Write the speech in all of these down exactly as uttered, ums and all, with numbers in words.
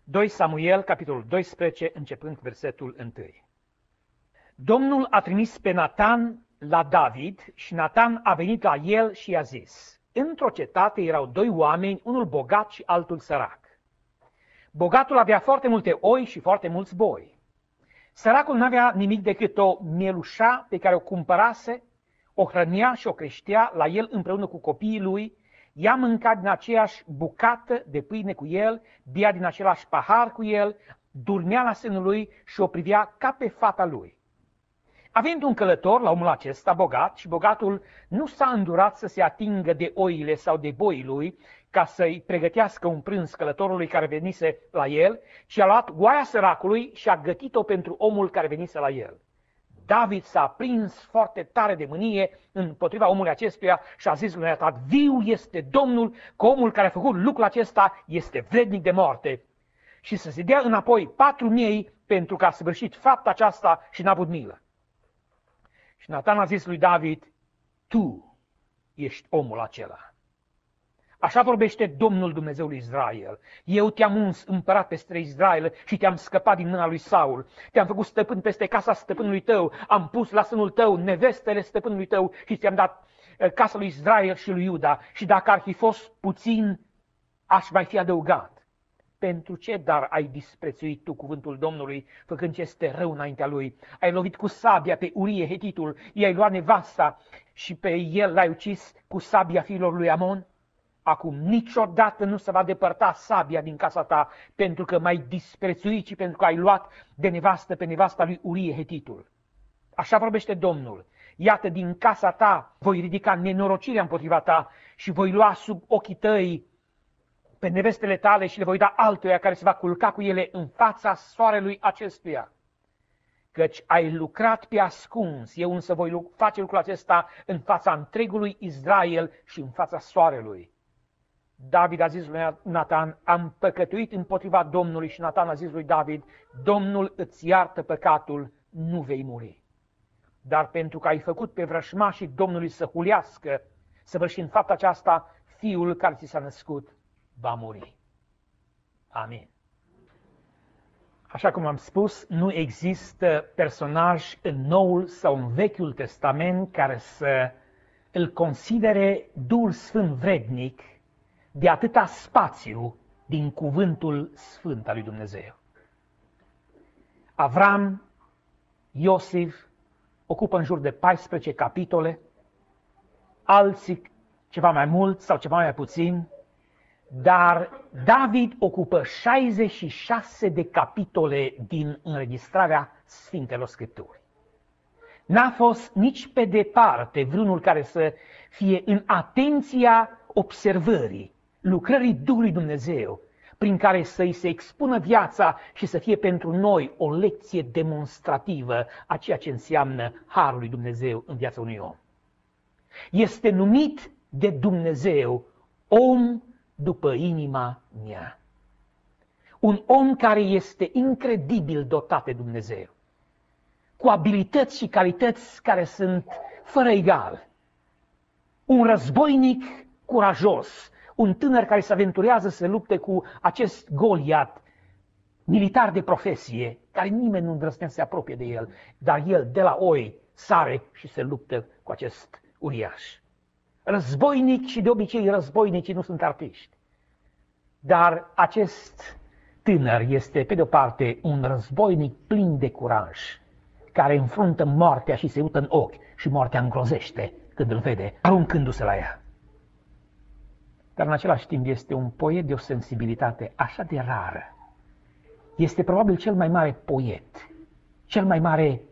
doi Samuel, capitolul doisprezece, începând cu versetul unu. Domnul a trimis pe Natan la David și Natan a venit la el și i-a zis: într-o cetate erau doi oameni, unul bogat și altul sărac. Bogatul avea foarte multe oi și foarte mulți boi. Săracul n-avea nimic decât o mielușa pe care o cumpărase, o hrănea și o creștea la el împreună cu copiii lui, ea mânca din aceeași bucată de pâine cu el, bea din același pahar cu el, dormea la sânul lui și o privea ca pe fata lui. Având un călător la omul acesta bogat, și bogatul nu s-a îndurat să se atingă de oile sau de boii lui ca să-i pregătească un prânz călătorului care venise la el, ci a luat oaia săracului și a gătit-o pentru omul care venise la el. David s-a prins foarte tare de mânie împotriva omului acestuia și a zis lui Natan: viu este Domnul, că omul care a făcut lucrul acesta este vrednic de moarte. Și să se dea înapoi patru miei pentru că a săvârșit fapta aceasta și n-a avut milă. Și Natan a zis lui David: tu ești omul acela. Așa vorbește Domnul Dumnezeul Israel: eu te-am uns împărat peste Israel și te-am scăpat din mâna lui Saul. Te-am făcut stăpân peste casa stăpânului tău, am pus la sânul tău nevestele stăpânului tău și ți-am dat casa lui Israel și lui Iuda. Și dacă ar fi fost puțin, aș mai fi adăugat. Pentru ce dar ai disprețuit tu cuvântul Domnului, făcând ce este rău înaintea lui? Ai lovit cu sabia pe Urie Hetitul, i-ai luat nevasta și pe el l-ai ucis cu sabia fiilor lui Amon? Acum niciodată nu se va depărta sabia din casa ta, pentru că m-ai disprețuit și pentru că ai luat de nevastă pe nevasta lui Urie Hetitul. Așa vorbește Domnul: iată, din casa ta voi ridica nenorocirea împotriva ta și voi lua sub ochii tăi pe nevestele tale și le voi da altuia care se va culca cu ele în fața soarelui acestuia. Căci ai lucrat pe ascuns, eu însă voi face lucrul acesta în fața întregului Israel și în fața soarelui. David a zis lui Natan: am păcătuit împotriva Domnului. Și Natan a zis lui David: Domnul îți iartă păcatul, nu vei muri. Dar pentru că ai făcut pe vrășmașii Domnului să hulească, săvârșind fapta aceasta, fiul care ți s-a născut va muri. Amin. Așa cum am spus, nu există personaj în Noul sau în Vechiul Testament care să îl considere Duhul Sfânt vrednic de atâta spațiu din cuvântul sfânt al lui Dumnezeu. Avram, Iosif ocupă în jur de paisprezece capitole, alții ceva mai mult sau ceva mai puțin, dar David ocupă șaizeci și șase de capitole din înregistrarea Sfintelor Scripturi. N-a fost nici pe departe vreunul care să fie în atenția observării, lucrării Duhului Dumnezeu, prin care să-i se expună viața și să fie pentru noi o lecție demonstrativă a ceea ce înseamnă Harul lui Dumnezeu în viața unui om. Este numit de Dumnezeu om după inima mea. Un om care este incredibil dotat de Dumnezeu, cu abilități și calități care sunt fără egal. Un războinic curajos, un tânăr care se aventurează să lupte cu acest Goliat, militar de profesie, care nimeni nu îndrăznea să se apropie de el, dar el de la oi sare și se luptă cu acest uriaș. Războinic, și de obicei războinicii nu sunt artiști. Dar acest tânăr este, pe de-o parte, un războinic plin de curaj, care înfruntă moartea și se uită în ochi și moartea îngrozește când îl vede, aruncându-se la ea. Dar în același timp este un poet de o sensibilitate așa de rară. Este probabil cel mai mare poet, cel mai mare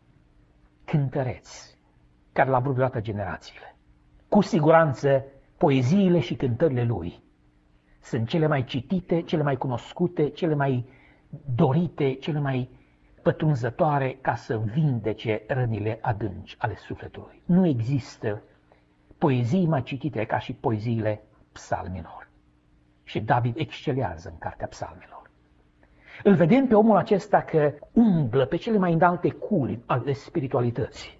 cântăreț care l-a vrut vreodată generațiile. Cu siguranță, poeziile și cântările lui sunt cele mai citite, cele mai cunoscute, cele mai dorite, cele mai pătrunzătoare ca să vindece rănile adânci ale sufletului. Nu există poezii mai citite ca și poeziile psalmilor. Și David excelează în cartea psalmilor. Îl vedem pe omul acesta că umblă pe cele mai înalte culmi ale spiritualității.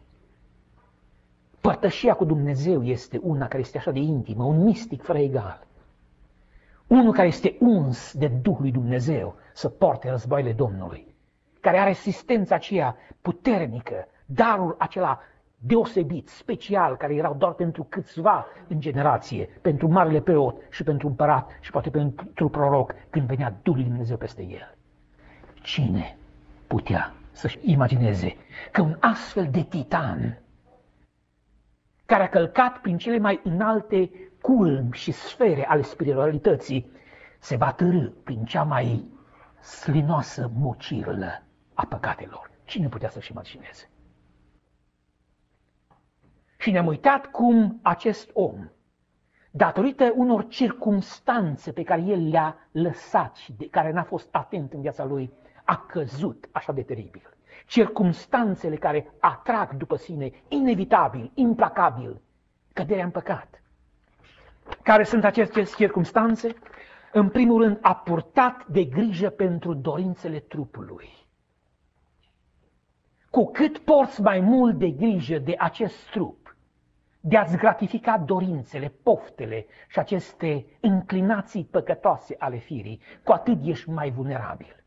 Părtășia cu Dumnezeu este una care este așa de intimă, un mistic fără egal. unul care este uns de Duhul lui Dumnezeu să poarte războaiele Domnului, care are asistența aceea puternică, darul acela deosebit, special, care erau doar pentru câțiva în generație, pentru marele preot și pentru împărat și poate pentru proroc, când venea Duhul lui Dumnezeu peste el. Cine putea să-și imagineze că un astfel de titan, care a călcat prin cele mai înalte culmi și sfere ale spiritualității, se va târî prin cea mai slinoasă mocirlă a păcatelor? Cine putea să-și imagineze? Și ne-am uitat cum acest om, datorită unor circumstanțe pe care el le-a lăsat și de care n-a fost atent în viața lui, a căzut așa de teribil. Circumstanțele care atrag după sine, inevitabil, implacabil, căderea în păcat. Care sunt aceste circumstanțe? În primul rând, a purtat de grijă pentru dorințele trupului. Cu cât porți mai mult de grijă de acest trup, de a-ți gratifica dorințele, poftele și aceste înclinații păcătoase ale firii, cu atât ești mai vulnerabil.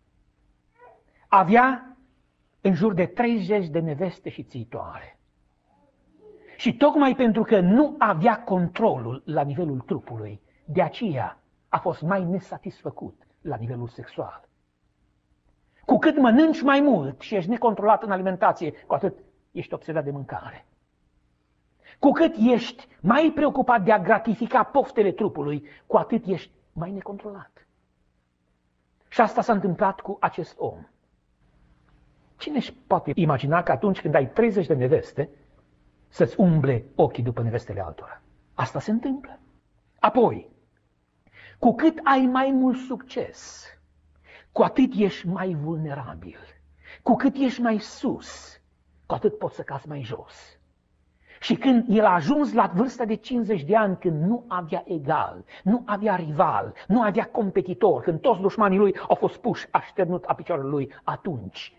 Avea în jur de treizeci de neveste și țitoare. Și tocmai pentru că nu avea controlul la nivelul trupului, de aceea a fost mai nesatisfăcut la nivelul sexual. Cu cât mănânci mai mult și ești necontrolat în alimentație, cu atât ești obsedat de mâncare. Cu cât ești mai preocupat de a gratifica poftele trupului, cu atât ești mai necontrolat. Și asta s-a întâmplat cu acest om. Cine își poate imagina că atunci când ai treizeci de neveste, să-ți umble ochii după nevestele altora? Asta se întâmplă. Apoi, cu cât ai mai mult succes, cu atât ești mai vulnerabil. Cu cât ești mai sus, cu atât poți să cazi mai jos. Și când el a ajuns la vârsta de cincizeci de ani, când nu avea egal, nu avea rival, nu avea competitor, când toți dușmanii lui au fost puși, așternut a picioarelor lui, atunci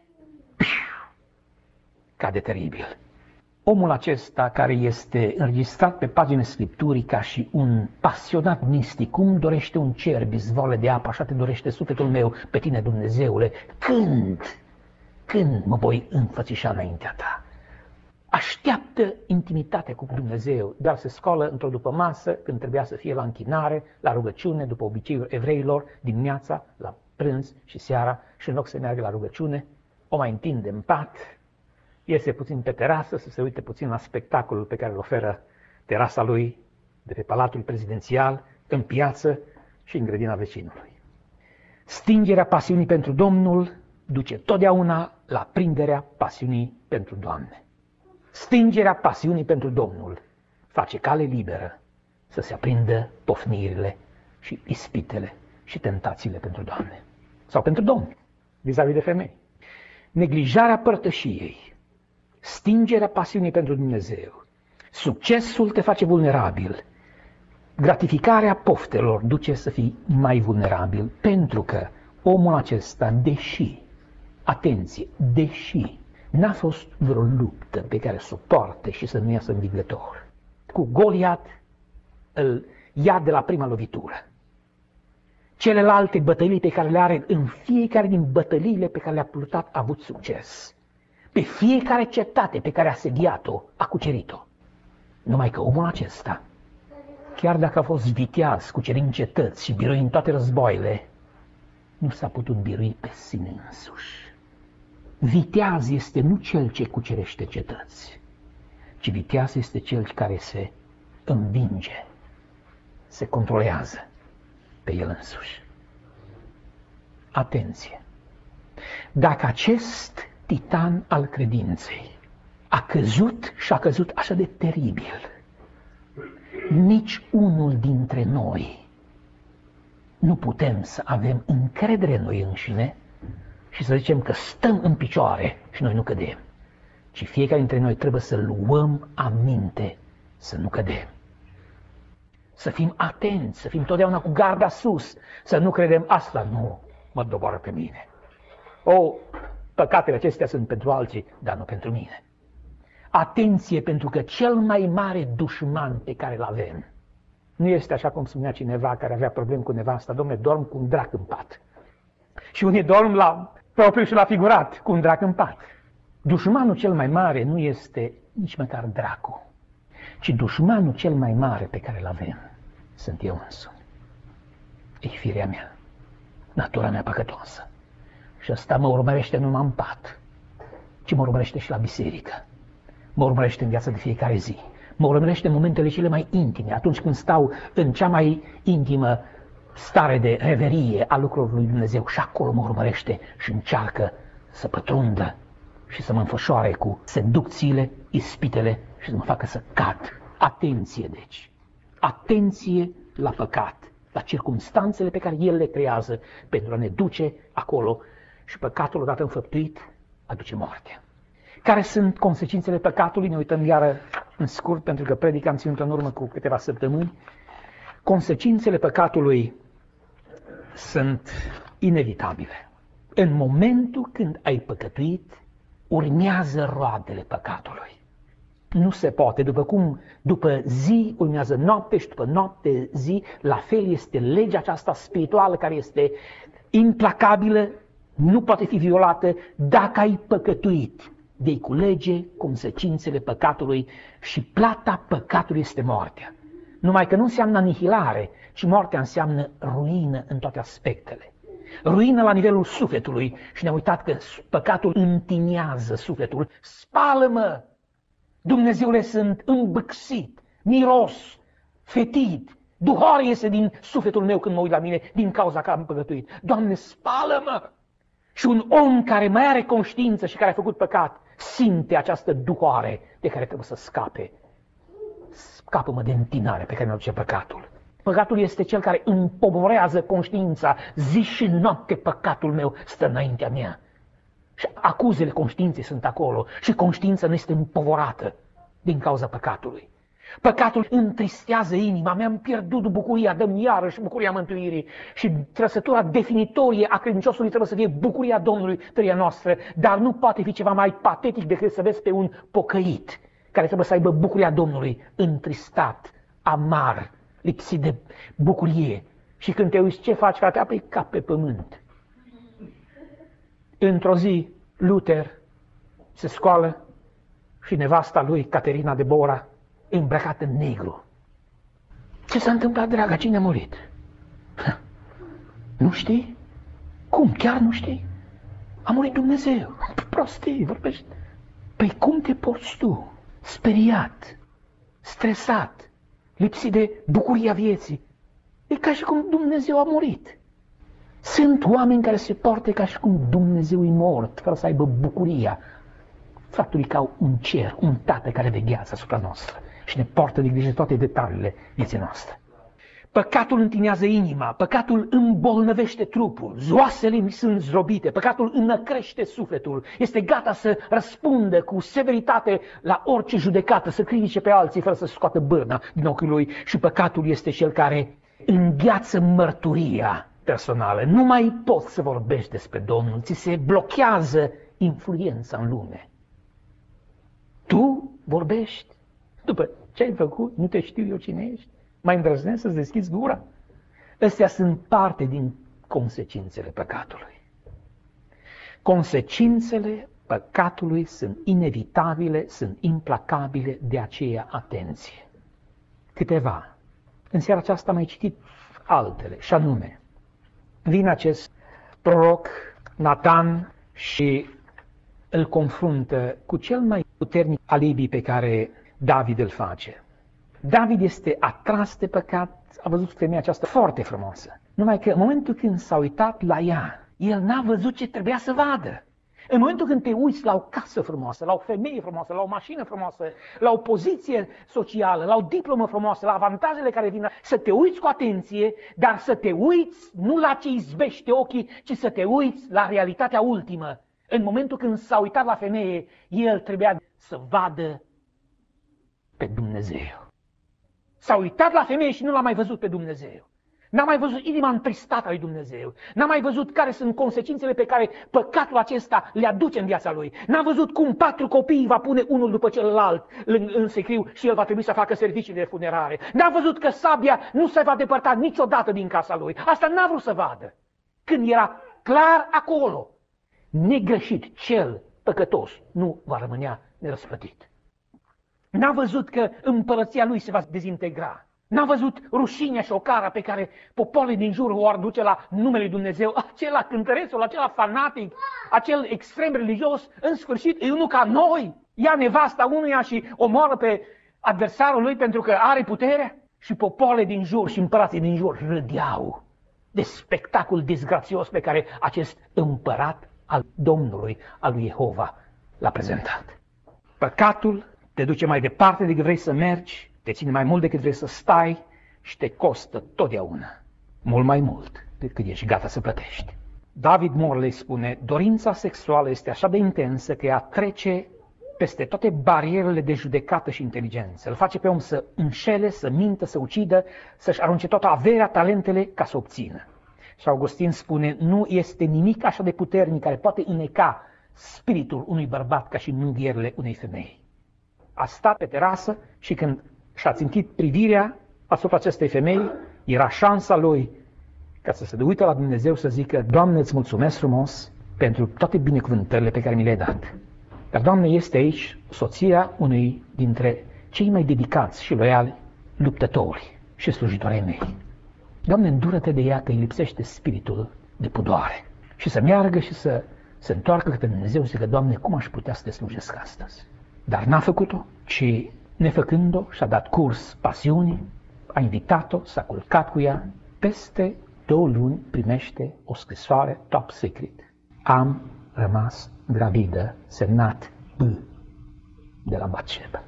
cade teribil. Omul acesta, care este înregistrat pe paginile Scripturii ca și un pasionat mistic, cum dorește un cer bizvoale de apă, așa te dorește sufletul meu pe tine, Dumnezeule, când, când mă voi înfățișa înaintea ta? Așteaptă intimitatea cu Dumnezeu, dar se scoală într-o dupămasă, când trebuia să fie la închinare, la rugăciune, după obiceiul evreilor, dimineața, la prânz și seara, și în loc să meargă la rugăciune, o mai întinde în pat, iese puțin pe terasă, să se uite puțin la spectacolul pe care îl oferă terasa lui, de pe Palatul Prezidențial, în piață și în grădina vecinului. Stingerea pasiunii pentru Domnul duce totdeauna la prinderea pasiunii pentru Doamne. Stingerea pasiunii pentru Domnul face cale liberă să se aprindă pofnirile și ispitele și tentațiile pentru Doamne. Sau pentru Domnul, vis-a-vis de femei. Neglijarea părtășiei, stingerea pasiunii pentru Dumnezeu, succesul te face vulnerabil, gratificarea poftelor duce să fii mai vulnerabil, pentru că omul acesta, deși, atenție, deși n-a fost vreo luptă pe care să o poarte și să nu iasă învingător, cu Goliat îl ia de la prima lovitură. Celelalte bătălii pe care le are, în fiecare din bătăliile pe care le-a purtat, a avut succes. Pe fiecare cetate pe care a sediat-o, a cucerit-o. Numai că omul acesta, chiar dacă a fost viteaz, cucerind cetăți și biruind toate războaiele, nu s-a putut birui pe sine însuși. Viteaz este nu cel ce cucerește cetăți, ci viteaz este cel care se învinge, se controlează pe el însuși. Atenție! Dacă acest titan al credinței a căzut și a căzut așa de teribil, nici unul dintre noi nu putem să avem încredere în noi înșine și să zicem că stăm în picioare și noi nu cădem, ci fiecare dintre noi trebuie să luăm aminte să nu cădem. Să fim atenți, să fim totdeauna cu garda sus, să nu credem asta nu mă doboară pe mine. O, păcatele acestea sunt pentru alții, dar nu pentru mine. Atenție, pentru că cel mai mare dușman pe care îl avem Nu este așa cum spunea cineva care avea probleme cu nevasta, dom'le, dorm cu un drac în pat. Și unii dorm la propriu și la figurat, cu un drac în pat. Dușmanul cel mai mare nu este nici măcar dracul, ci dușmanul cel mai mare pe care îl avem sunt eu însumi. E firea mea, natura mea păcătoasă. Și ăsta mă urmărește numai în pat, ci mă urmărește și la biserică. Mă urmărește în viața de fiecare zi. Mă urmărește în momentele cele mai intime, atunci când stau în cea mai intimă stare de reverie a lucrurilor lui Dumnezeu. Și acolo mă urmărește și încearcă să pătrundă și să mă înfășoare cu seducțiile, ispitele și să mă facă să cad. Atenție, deci! Atenție la păcat, la circumstanțele pe care El le creează pentru a ne duce acolo. Și păcatul, odată înfăptuit, aduce moartea. Care sunt consecințele păcatului? Ne uităm iară în scurt, pentru că predica am ținut în urmă cu câteva săptămâni. Consecințele păcatului sunt inevitabile. În momentul când ai păcătuit, urmează roadele păcatului. Nu se poate, după cum după zi urmează noapte și după noapte zi, la fel este legea aceasta spirituală care este implacabilă, nu poate fi violată. Dacă ai păcătuit, vei culege consecințele păcatului și plata păcatului este moartea. Numai că nu înseamnă anihilare, ci moartea înseamnă ruină în toate aspectele. Ruină la nivelul sufletului și ne-am uitat că păcatul întinează sufletul. Spală-mă! Dumnezeule, sunt îmbâxit, miros, fetid, duhoare iese din sufletul meu când mă uit la mine din cauza că am păcătuit. Doamne, spală-mă! Și un om care mai are conștiință și care a făcut păcat, simte această duhoare de care trebuie să scape. Scapă-mă de întinare pe care mi-o duce păcatul. Păcatul este cel care împovorează conștiința. Zi și noapte păcatul meu stă înaintea mea. Și acuzele conștiinței sunt acolo și conștiința nu este împovorată din cauza păcatului. Păcatul întristează inima, mi-am pierdut bucuria, dă-mi iarăși bucuria mântuirii. Și trăsătura definitorie a credinciosului trebuie să fie bucuria Domnului, trăia noastră, dar nu poate fi ceva mai patetic decât să vezi pe un pocăit care trebuie să aibă bucuria Domnului întristat, amar, lipsit de bucurie. Și când te uiți, ce faci, frate? Apoi cap pe pământ. Într-o zi, Luther se scoală și nevasta lui, Caterina de Bora, îmbrăcată în negru. Ce s-a întâmplat, dragă? Cine a murit? Nu știi? Cum? Chiar nu știi? A murit Dumnezeu. Prostii, vorbești. Păi cum te porți tu? Speriat, stresat, lipsit de bucuria vieții. E ca și cum Dumnezeu a murit. Sunt oameni care se poartă ca și cum Dumnezeu e mort, fără să aibă bucuria faptului că au un cer, un tată care veghează asupra noastră și ne poartă de grijă toate detaliile vieții noastre. Păcatul întinează inima, păcatul îmbolnăvește trupul, zoasele mi sunt zdrobite, păcatul înăcrește sufletul, este gata să răspundă cu severitate la orice judecată, să critice pe alții fără să scoată bârna din ochiul lui. Și păcatul este cel care îngheață mărturia personală. Nu mai poți să vorbești despre Domnul, ți se blochează influența în lume. Tu vorbești, după ce ai făcut, nu te știu eu cine ești, mai îndrăznesc să-ți deschizi gura? Astea sunt parte din consecințele păcatului. Consecințele păcatului sunt inevitabile, sunt implacabile, de aceea atenție. Câteva. În seara aceasta am mai citit altele, și anume, vine acest proroc, Natan, și îl confruntă cu cel mai puternic alibi pe care David îl face. David este atras de păcat, a văzut femeia aceasta foarte frumoasă. Numai că în momentul când s-a uitat la ea, el n-a văzut ce trebuia să vadă. În momentul când te uiți la o casă frumoasă, la o femeie frumoasă, la o mașină frumoasă, la o poziție socială, la o diplomă frumoasă, la avantajele care vin, să te uiți cu atenție, dar să te uiți nu la ce izbește ochii, ci să te uiți la realitatea ultimă. În momentul când s-a uitat la femeie, el trebuia să vadă pe Dumnezeu. S-a uitat la femeie și nu l-a mai văzut pe Dumnezeu. N-a mai văzut inima întristată a lui Dumnezeu. N-a mai văzut care sunt consecințele pe care păcatul acesta le aduce în viața lui. N-a văzut cum patru copii va pune unul după celălalt în, în secriu și el va trebui să facă servicii de funerare. N-a văzut că sabia nu se va depărta niciodată din casa lui. Asta n-a vrut să vadă. Când era clar acolo, negreșit, cel păcătos nu va rămânea nerăsplătit. N-a văzut că împărăția lui se va dezintegra. N-a văzut rușinea și ocara pe care popoarele din jur o ar duce la numele lui Dumnezeu, acela cântărețul, acela fanatic, acel extrem religios, în sfârșit, e unul ca noi, ia nevasta unuia și omoară pe adversarul lui pentru că are putere. Și popoarele din jur și împărații din jur râdeau de spectacol disgrațios pe care acest împărat al Domnului, al lui Jehova, l-a prezentat. Păcatul te duce mai departe decât vrei să mergi, te ține mai mult decât vrei să stai și te costă totdeauna mult mai mult decât ești gata să plătești. David Morley spune, dorința sexuală este așa de intensă că ea trece peste toate barierele de judecată și inteligență. Îl face pe om să înșele, să mintă, să ucidă, să-și arunce toată averea, talentele ca să obțină. Și Augustin spune, nu este nimic așa de puternic care poate îneca spiritul unui bărbat ca și mânghierile unei femei. A stat pe terasă și când și-a țintit privirea asupra acestei femei, era șansa lui ca să se uite la Dumnezeu să zică, Doamne, îți mulțumesc frumos pentru toate binecuvântările pe care mi le-ai dat. Dar, Doamne, este aici soția unui dintre cei mai dedicați și loiali luptători și slujitori ai mei. Doamne, îndură-te de ea că îi lipsește spiritul de pudoare și să meargă și să se întoarcă către Dumnezeu și să zică, Doamne, cum aș putea să te slujesc astăzi? Dar n-a făcut-o, ci nefăcând-o și-a dat curs pasiunii, a invitat-o, s-a culcat cu ea. Peste două luni primește o scrisoare top secret. Am rămas gravidă, semnat B de la Batșeba.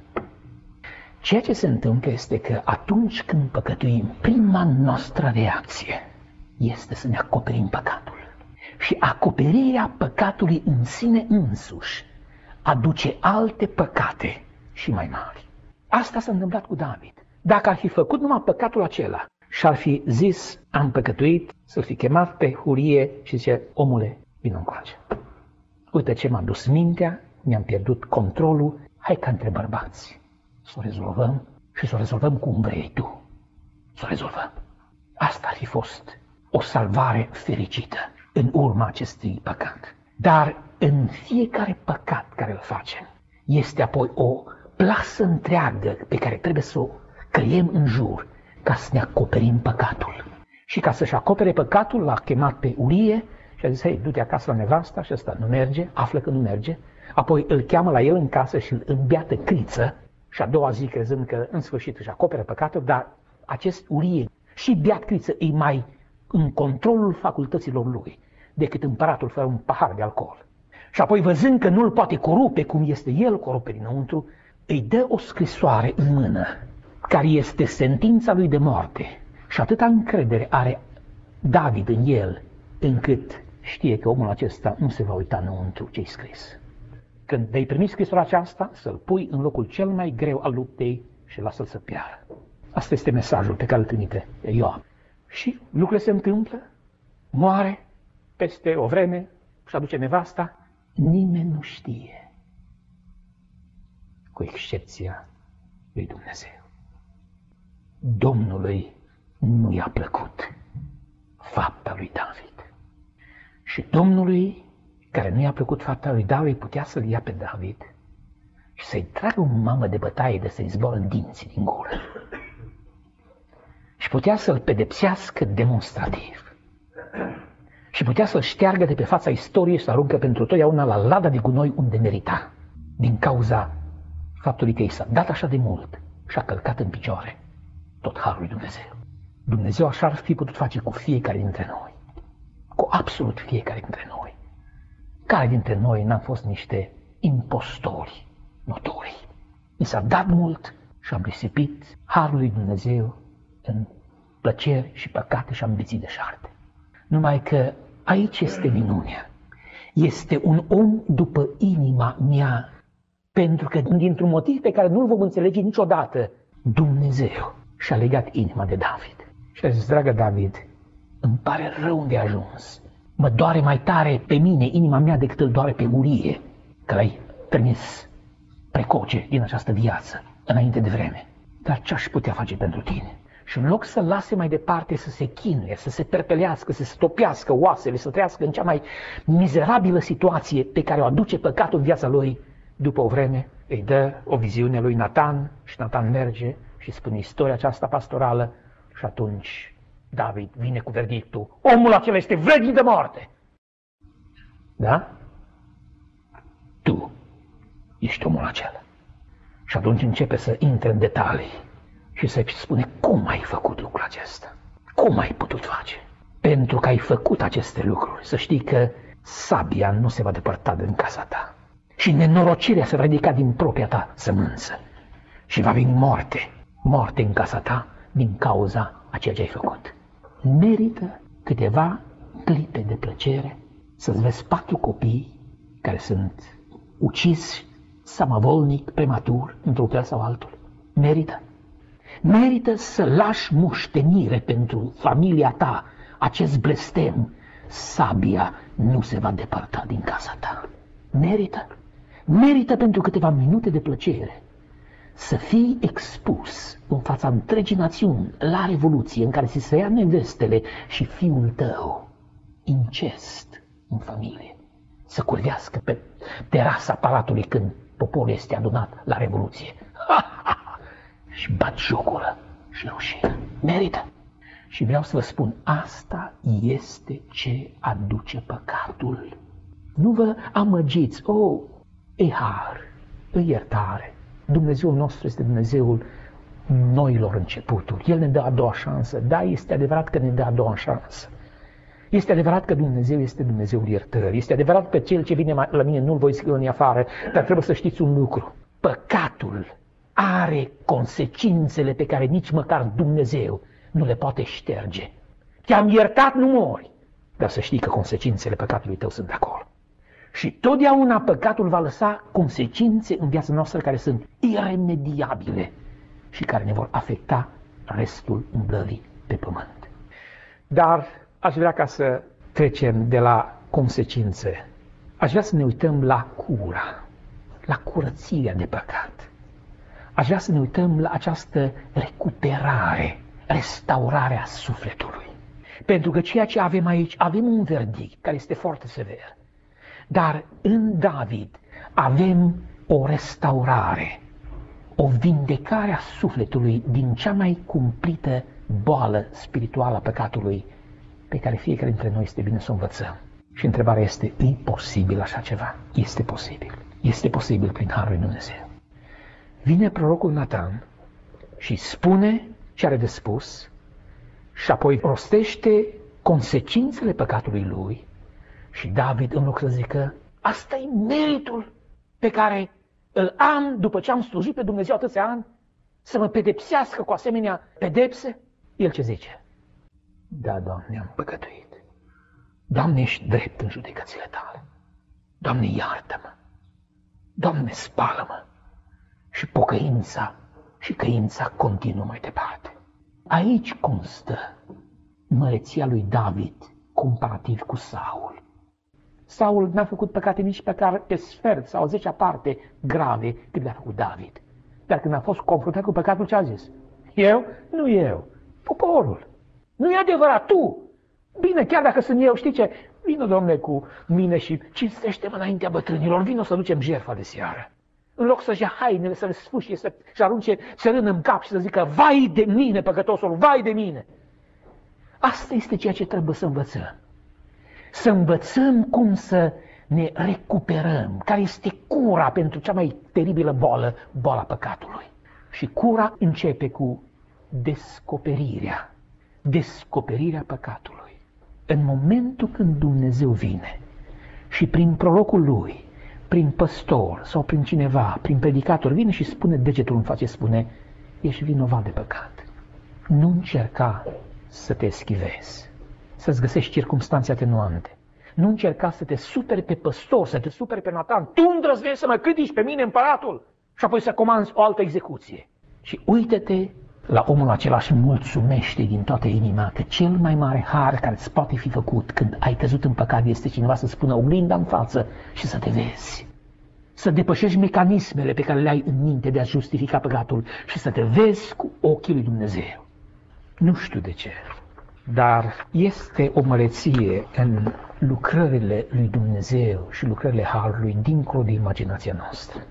Ceea ce se întâmplă este că atunci când păcătuim, prima noastră reacție este să ne acoperim păcatul. Și acoperirea păcatului în sine însuși aduce alte păcate și mai mari. Asta s-a întâmplat cu David. Dacă ar fi făcut numai păcatul acela și ar fi zis, am păcătuit, să-l fi chemat pe Urie și zice, omule, vină încoace. Uite ce m-a dus mintea, mi-am pierdut controlul, hai ca între bărbați să o rezolvăm și să o rezolvăm cum vrei tu. Să o rezolvăm. Asta ar fi fost o salvare fericită în urma acestui păcat. Dar în fiecare păcat care îl facem, este apoi o plasă întreagă pe care trebuie să o creiem în jur ca să ne acoperim păcatul. Și ca să-și acopere păcatul, l-a chemat pe Urie și a zis, hei, du-te acasă la nevasta și ăsta nu merge, află că nu merge. Apoi îl cheamă la el în casă și îl îmbeată criță și a doua zi crezând că în sfârșit își acoperă păcatul, dar acest Urie și beat criță e mai în controlul facultăților lui decât împăratul fără un pahar de alcool. Și apoi văzând că nu-l poate corupe cum este el corupe dinăuntru, îi dă o scrisoare în mână care este sentința lui de moarte. Și atâta încredere are David în el, încât știe că omul acesta nu se va uita înăuntru ce-i scris. Când vei primi scrisoarea aceasta, să-l pui în locul cel mai greu al luptei și lasă-l să piară. Asta este mesajul pe care îl trimite Ioab. Și lucrurile se întâmplă, moare, peste o vreme și aduce nevasta, nimeni nu știe, cu excepția lui Dumnezeu. Domnului nu i-a plăcut fapta lui David. Și Domnului, care nu i-a plăcut fapta lui David, putea să-l ia pe David și să-i tragă o mamă de bătaie de să-i zboară dinții din gură. Și putea să-l pedepsească demonstrativ. Și putea să-l șteargă de pe fața istoriei și să aruncă pentru totdeauna la lada de gunoi unde merita, din cauza faptului că i s-a dat așa de mult și a călcat în picioare tot harul lui Dumnezeu. Dumnezeu așa ar fi putut face cu fiecare dintre noi, cu absolut fiecare dintre noi. Care dintre noi n-am fost niște impostori notori? I s-a dat mult și am risipit harul lui Dumnezeu în plăceri și păcate și ambiții deșarte. Numai că aici este minunea. Este un om după inima mea, pentru că dintr-un motiv pe care nu-l vom înțelege niciodată, Dumnezeu și-a legat inima de David Și a zis, dragă David, îmi pare rău unde ai ajuns. Mă doare mai tare pe mine, inima mea, decât îl doare pe Urie, că l-ai trimis precoce din această viață, înainte de vreme. Dar ce aș putea face pentru tine? Și în loc să lase mai departe să se chinuie, să se perpelească, să se stopească oasele, să trăiască în cea mai mizerabilă situație pe care o aduce păcatul în viața lui, după o vreme îi dă o viziune lui Natan și Natan merge și spune istoria aceasta pastorală și atunci David vine cu verdictul. Omul acela este vrednic de moarte. Da? Tu ești omul acela. Și atunci începe să intre în detalii și să-i spune cum ai făcut lucrul acesta. Cum ai putut face? Pentru că ai făcut aceste lucruri, să știi că sabia nu se va depărta din casa ta. Și nenorocirea se va ridica din propria ta sămânță. Și va veni moarte, moarte în casa ta din cauza a ceea ce ai făcut. Merită câteva clipe de plăcere să-ți vezi patru copii care sunt uciși samavolnic, prematur, într-un fel sau altul. Merită. Merită să lași moștenire pentru familia ta acest blestem. Sabia nu se va depărta din casa ta. Merită. Merită pentru câteva minute de plăcere să fii expus în fața întregii națiuni la Revoluție în care se să ia nevestele și fiul tău. Incest în familie. Să curvească pe terasa palatului când poporul este adunat la Revoluție. Ha, ha, ha. Și bat jocură și rușine. Merită. Și vreau să vă spun, asta este ce aduce păcatul. Nu vă amăgiți, oh, e har, e iertare. Dumnezeul nostru este Dumnezeul noilor începuturi. El ne dă a doua șansă. Da, este adevărat că ne dă a doua șansă. Este adevărat că Dumnezeu este Dumnezeul iertării. Este adevărat că cel ce vine la mine nu-l voi scrie afară, dar trebuie să știți un lucru. Păcatul are consecințele pe care nici măcar Dumnezeu nu le poate șterge. Te-am iertat, nu mori. Dar să știi că consecințele păcatului tău sunt acolo. Și totdeauna păcatul va lăsa consecințe în viața noastră care sunt iremediabile și care ne vor afecta restul umblării pe pământ. Dar aș vrea ca să trecem de la consecințe. Aș vrea să ne uităm la cura, la curățirea de păcat. Aș vrea să ne uităm la această recuperare, restaurarea sufletului. Pentru că ceea ce avem aici, avem un verdict care este foarte sever. Dar în David avem o restaurare, o vindecare a sufletului din cea mai cumplită boală spirituală a păcatului pe care fiecare dintre noi este bine să o învățăm. Și întrebarea este, e posibil așa ceva? Este posibil. Este posibil prin harul lui Dumnezeu. Vine prorocul Natan și spune ce are de spus și apoi rostește consecințele păcatului lui. Și David, în loc să zică, asta e meritul pe care îl am după ce am slujit pe Dumnezeu atâția ani, să mă pedepsească cu asemenea pedepse, el ce zice? Da, Doamne, am păcătuit. Doamne, ești drept în judecățile tale. Doamne, iartă-mă. Doamne, spală-mă. Și pocăința și căința continuă mai departe. Aici constă măreția lui David comparativ cu Saul. Saul n-a făcut păcate nici pe care pe sfert sau zecea parte grave cât le-a făcut David. Dar când a fost confruntat cu păcatul, ce a zis? Eu? Nu eu. Poporul. Nu e adevărat, tu. Bine, chiar dacă sunt eu, știi ce? Vină, Domne, cu mine și cinstește-mă înaintea bătrânilor. Vină să ducem jertfa de seară. În loc să-și ia hainele, să le sfâșie, să-și arunce țărână în cap și să zică, vai de mine, păcătosul, vai de mine. Asta este ceea ce trebuie să învățăm. Să învățăm cum să ne recuperăm, care este cura pentru cea mai teribilă boală, boala păcatului. Și cura începe cu descoperirea, descoperirea păcatului. În momentul când Dumnezeu vine și prin prorocul lui, prin păstor sau prin cineva, prin predicator, vine și spune degetul în față, spune, ești vinovat de păcat. Nu încerca să te eschivezi, să-ți găsești circumstanțe atenuante. Nu încerca să te superi pe păstor, să te superi pe Natan. Tu îndrăznești să mă critici pe mine, împăratul, și apoi să comanzi o altă execuție. Și uită-te la omul acela și mulțumește din toată inima că cel mai mare har care îți poate fi făcut când ai căzut în păcat este cineva să spună oglinda în față și să te vezi. Să depășești mecanismele pe care le ai în minte de a justifica păcatul și să te vezi cu ochii lui Dumnezeu. Nu știu de ce, dar este o măreție în lucrările lui Dumnezeu și lucrările Harului dincolo de imaginația noastră.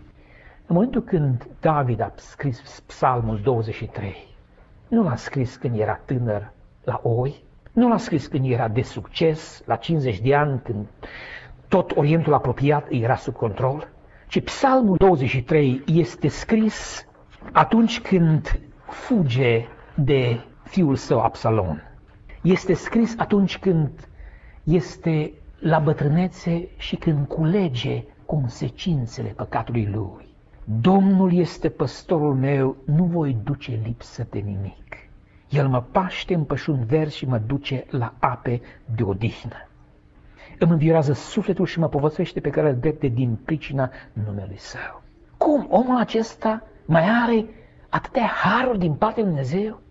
În momentul când David a scris Psalmul douăzeci și trei, nu l-a scris când era tânăr la oi, nu l-a scris când era de succes, la cincizeci de ani, când tot Orientul apropiat era sub control, ci Psalmul douăzeci și trei este scris atunci când fuge de fiul său Absalom. Este scris atunci când este la bătrânețe și când culege consecințele păcatului lui. Domnul este păstorul meu, nu voi duce lipsă de nimic. El mă paște în pășuni verzi și mă duce la ape de odihnă. Îmi înviorează sufletul și mă povățuiește pe cărări drepte din pricina numelui său. Cum omul acesta mai are atâtea haruri din partea lui Dumnezeu?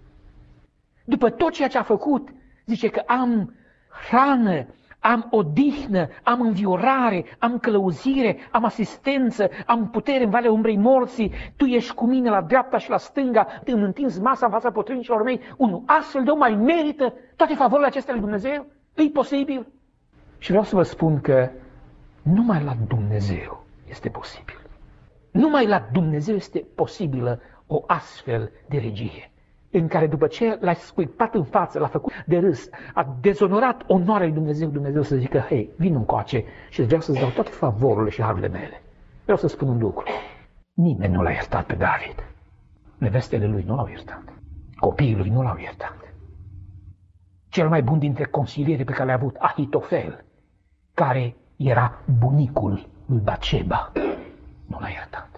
După tot ceea ce a făcut, zice că am hrană, am odihnă, am înviorare, am călăuzire, am asistență, am putere în valea umbrei morții, tu ești cu mine la dreapta și la stânga, îmi întins masa în fața potrivnicilor mei, unul astfel de om mai merită toate favorile acestea lui Dumnezeu? E posibil? Și vreau să vă spun că numai la Dumnezeu este posibil. Numai la Dumnezeu este posibilă o astfel de regie, în care după ce l-a scuipat în față, l-a făcut de râs, a dezonorat onoarea lui Dumnezeu, Dumnezeu să zică, hei, vin încoace și vreau să-ți dau toate favorurile și harurile mele. Vreau să spun un lucru. Nimeni nu l-a iertat pe David. Nevestele lui nu l-au iertat. Copiii lui nu l-au iertat. Cel mai bun dintre consilierii pe care le-a avut, Ahitofel, care era bunicul lui Batșeba, nu l-a iertat.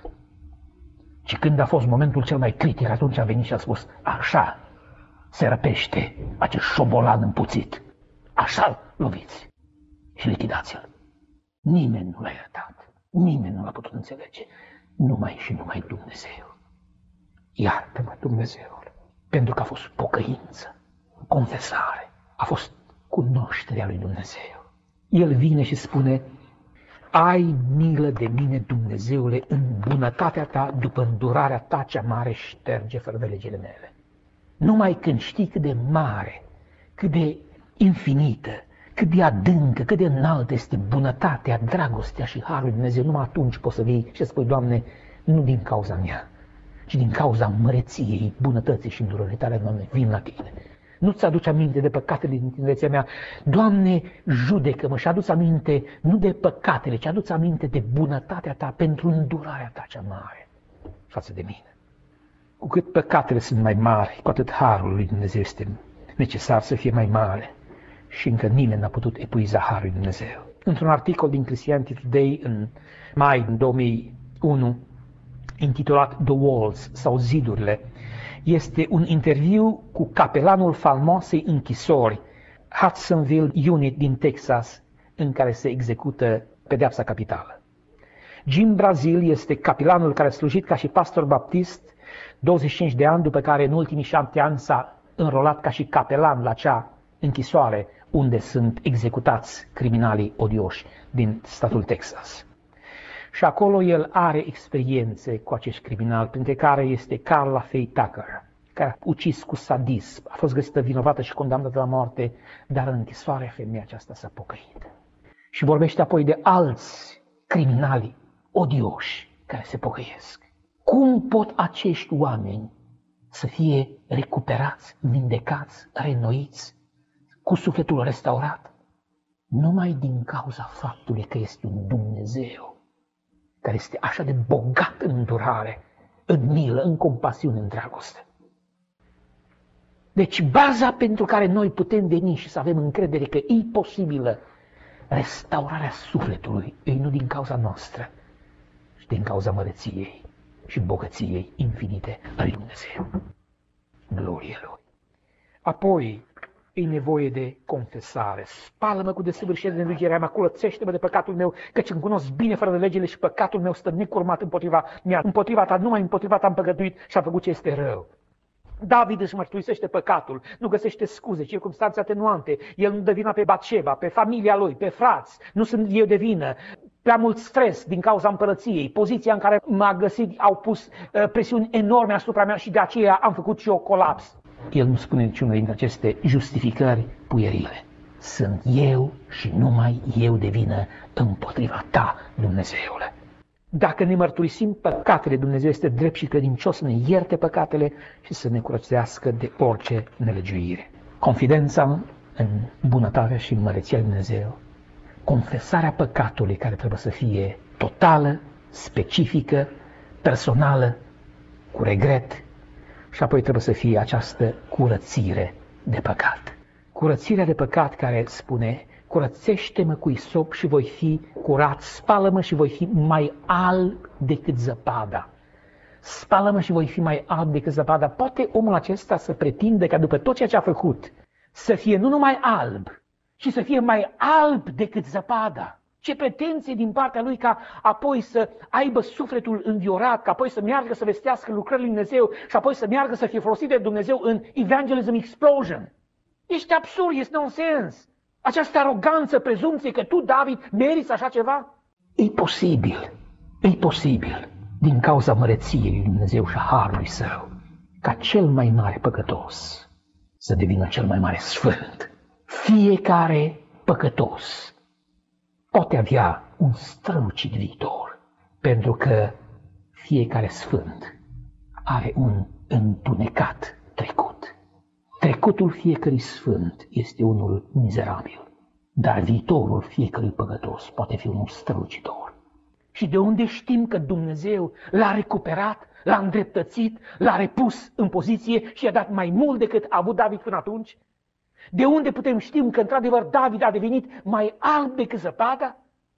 Și când a fost momentul cel mai critic, atunci a venit și a spus, așa se răpește acest șobolan împuțit. Așa-l loviți și lichidați-l. Nimeni nu l-a iertat. Nimeni nu l-a putut înțelege. Numai și numai Dumnezeu. Iartă-mă, Dumnezeul, pentru că a fost pocăință, confesare, a fost cunoașterea lui Dumnezeu. El vine și spune, ai milă de mine, Dumnezeule, în bunătatea ta, după îndurarea ta cea mare, șterge fără de legile mele. Numai când știi cât de mare, cât de infinită, cât de adâncă, cât de înaltă este bunătatea, dragostea și harul lui Dumnezeu, numai atunci poți să vii și să spui, Doamne, nu din cauza mea, ci din cauza măreției, bunătății și îndurării tale, Doamne, vin la tine. Nu-ți aduci aminte de păcatele din tinerețea mea. Doamne, judecă-mă și adu-ți aminte nu de păcatele, ci adu-ți aminte de bunătatea ta pentru îndurarea ta cea mare față de mine. Cu cât păcatele sunt mai mari, cu atât harul lui Dumnezeu este necesar să fie mai mare. Și încă nimeni n-a putut epuiza harul lui Dumnezeu. Într-un articol din Christianity Today în mai două mii unu, intitulat The Walls sau Zidurile, este un interviu cu capelanul faimoasei închisori Hudsonville Unit din Texas, în care se execută pedeapsa capitală. Jim Brazil este capelanul care a slujit ca și pastor baptist douăzeci și cinci de ani, după care în ultimii șapte ani s-a înrolat ca și capelan la acea închisoare unde sunt executați criminalii odioși din statul Texas. Și acolo el are experiențe cu acești criminali, printre care este Karla Faye Tucker, care a ucis cu sadism, a fost găsită vinovată și condamnată la moarte, dar în închisoare femeia aceasta s-a pocăit. Și vorbește apoi de alți criminali odioși care se pocăiesc. Cum pot acești oameni să fie recuperați, vindecați, reînnoiți, cu sufletul restaurat? Numai din cauza faptului că este un Dumnezeu care este așa de bogat în îndurare, în milă, în compasiune, în dragoste. Deci baza pentru care noi putem veni și să avem încredere că e posibilă restaurarea sufletului, e nu din cauza noastră, ci din cauza măreției și bogăției infinite a lui Dumnezeu. Glorie Lui. Apoi, e nevoie de confesare. Spală-mă cu desăvârșire de îndugerea mea, curățește-mă de păcatul meu, căci îmi cunosc bine fără de legile și păcatul meu stă necurmat împotriva mea. Împotriva ta, numai împotriva ta am păgăduit și am făcut ce este rău. David își mărturisește păcatul, nu găsește scuze, circumstanțe atenuante, el nu dă vina pe Batșeba, pe familia lui, pe frați, nu sunt eu de vină, prea mult stres din cauza împărăției, poziția în care m-a găsit au pus uh, presiuni enorme asupra mea și de aceea am făcut și eu colaps. El nu spune niciuna dintre aceste justificări puierile. Sunt eu și numai eu de vină împotriva ta, Dumnezeule. Dacă ne mărturisim păcatele, Dumnezeu este drept și credincios să ne ierte păcatele și să ne curățească de orice nelegiuire. Confidența în bunătatea și în măreția lui Dumnezeu, confesarea păcatului care trebuie să fie totală, specifică, personală, cu regret, și apoi trebuie să fie această curățire de păcat. Curățirea de păcat care spune: curățește-mă cu isop și voi fi curat, spală-mă și voi fi mai alb decât zăpada. Spală-mă și voi fi mai alb decât zăpada. Poate omul acesta să pretindă că după tot ceea ce a făcut, să fie nu numai alb, ci să fie mai alb decât zăpada. Ce pretenție din partea lui ca apoi să aibă sufletul înviorat, ca apoi să meargă să vestească lucrările lui Dumnezeu și apoi să meargă să fie folosit de Dumnezeu în evangelism explosion. Ești absurd, este nonsens. Această aroganță, prezumție că tu, David, meriți așa ceva? E posibil, e posibil, din cauza măreției lui Dumnezeu și a harului său, ca cel mai mare păcătos să devină cel mai mare sfânt. Fiecare păcătos poate avea un strălucit viitor, pentru că fiecare sfânt are un întunecat trecut. Trecutul fiecărui sfânt este unul mizerabil, dar viitorul fiecărui păcătos poate fi unul strălucitor. Și de unde știm că Dumnezeu l-a recuperat, l-a îndreptățit, l-a repus în poziție și i-a dat mai mult decât a avut David până atunci? De unde putem ști că într-adevăr David a devenit mai alb decât zăpada?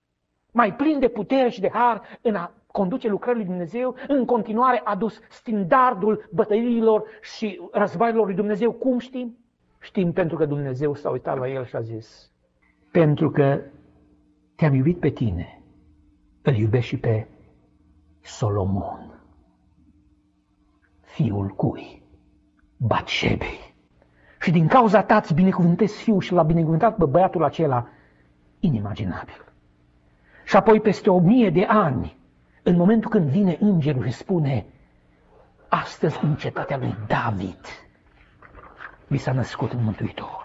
Mai plin de putere și de har în a conduce lucrările lui Dumnezeu, în continuare a dus standardul bătăliilor și războaielor lui Dumnezeu. Cum știm? Știm pentru că Dumnezeu s-a uitat la el și a zis: pentru că te-am iubit pe tine, îl iubesc și pe Solomon, fiul cui? Batșebei. Și din cauza ta îți binecuvântez fiul, și l-a binecuvântat pe băiatul acela inimaginabil. Și apoi peste o mie de ani, în momentul când vine îngerul și spune: astăzi în cetatea lui David vi s-a născut un mântuitor.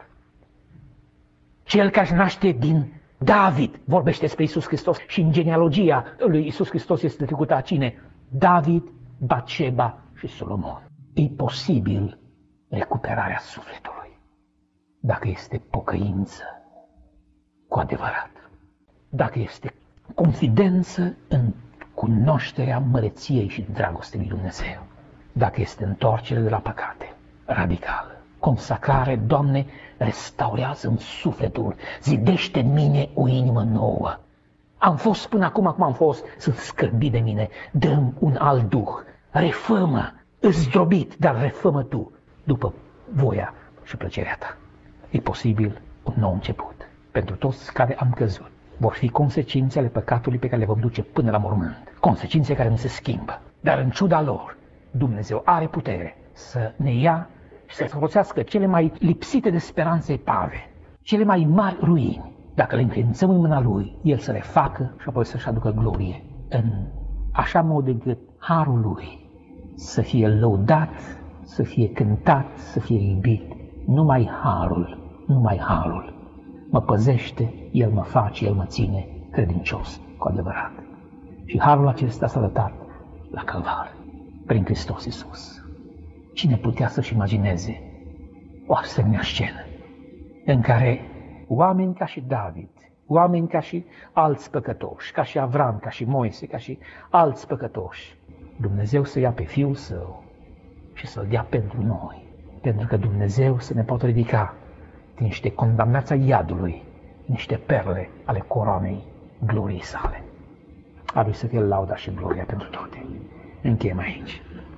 Cel care se naște din David, vorbește despre Iisus Hristos, și în genealogia lui Iisus Hristos este trecută a cine? David, Batșeba și Solomon. E posibil recuperarea sufletului dacă este pocăință cu adevărat, dacă este confidență în cunoașterea măreției și dragostei lui Dumnezeu, dacă este întoarcere de la păcate radicală, consacrare: Doamne, restaurează-mi sufletul, zidește în mine o inimă nouă. Am fost până acum, acum am fost, sunt scârbit de mine, dă-mi un alt duh, refă-mă, îți zdrobit, dar refă-mă tu, după voia și plăcerea ta. E posibil un nou început. Pentru toți care am căzut, vor fi consecințe ale păcatului pe care le vom duce până la mormânt. Consecințe care nu se schimbă. Dar în ciuda lor, Dumnezeu are putere să ne ia și să folosească cele mai lipsite de speranțe epave, cele mai mari ruini. Dacă le încredințăm în mâna Lui, El să le facă și apoi să-și aducă glorie în așa mod încât harul Lui să fie lăudat, să fie cântat, să fie iubit. Numai harul, numai harul mă păzește, El mă face, El mă ține credincios cu adevărat. Și harul acesta s-a arătat la Calvar, prin Hristos Iisus. Cine putea să-și imagineze o asemenea scenă în care oameni ca și David, oameni ca și alți păcătoși, ca și Avram, ca și Moise, ca și alți păcătoși, Dumnezeu să ia pe Fiul Său și să-L dea pentru noi, pentru că Dumnezeu să ne poată ridica din niște condamnați ai iadului, niște perle ale coroanei gloriei sale. A Lui să fie lauda și gloria pentru toate. Încheiem aici.